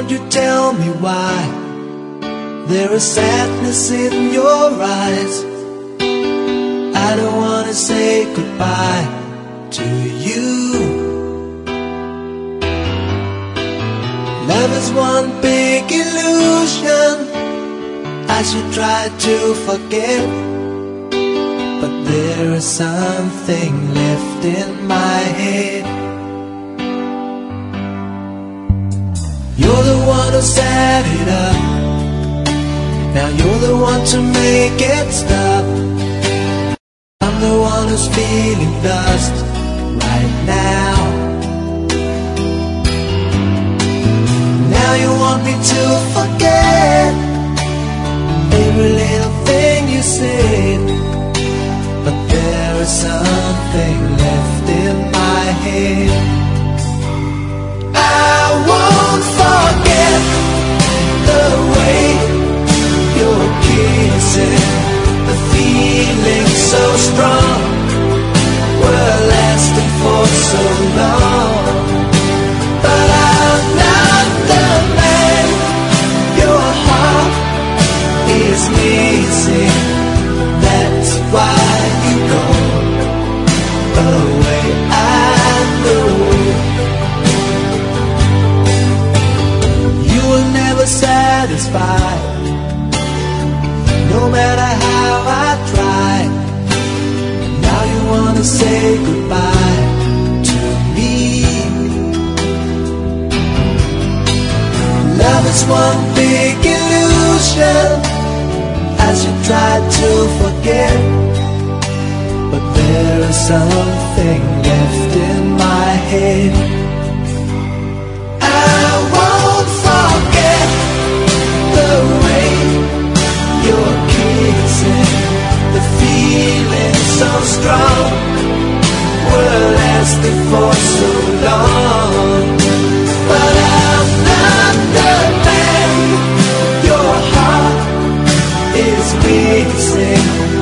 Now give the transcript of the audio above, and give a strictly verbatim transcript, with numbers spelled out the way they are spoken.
Won't you tell me why there is sadness in your eyes? I don't wanna say goodbye to you. Love is one big illusion I should try to forget, but there is something left in my head. You're the one who set it up, now you're the one to make it stop. I'm the one who's feeling lost right now. Now you want me to forget every little thing you said, but there is something left in my head. I won't forget the way you're kissing, the feeling so strong, we're lasting for so long. But I'm not the man your heart is missing. That's why you go away. I know you were never satisfied, no matter how I tried. Now you wanna say goodbye to me. Love is one big illusion I should try to forget, but there is something left in my head. I won't forget the way you're kissing, the feeling so strong, we're lasting for so long. But I'm not the man your heart is missing.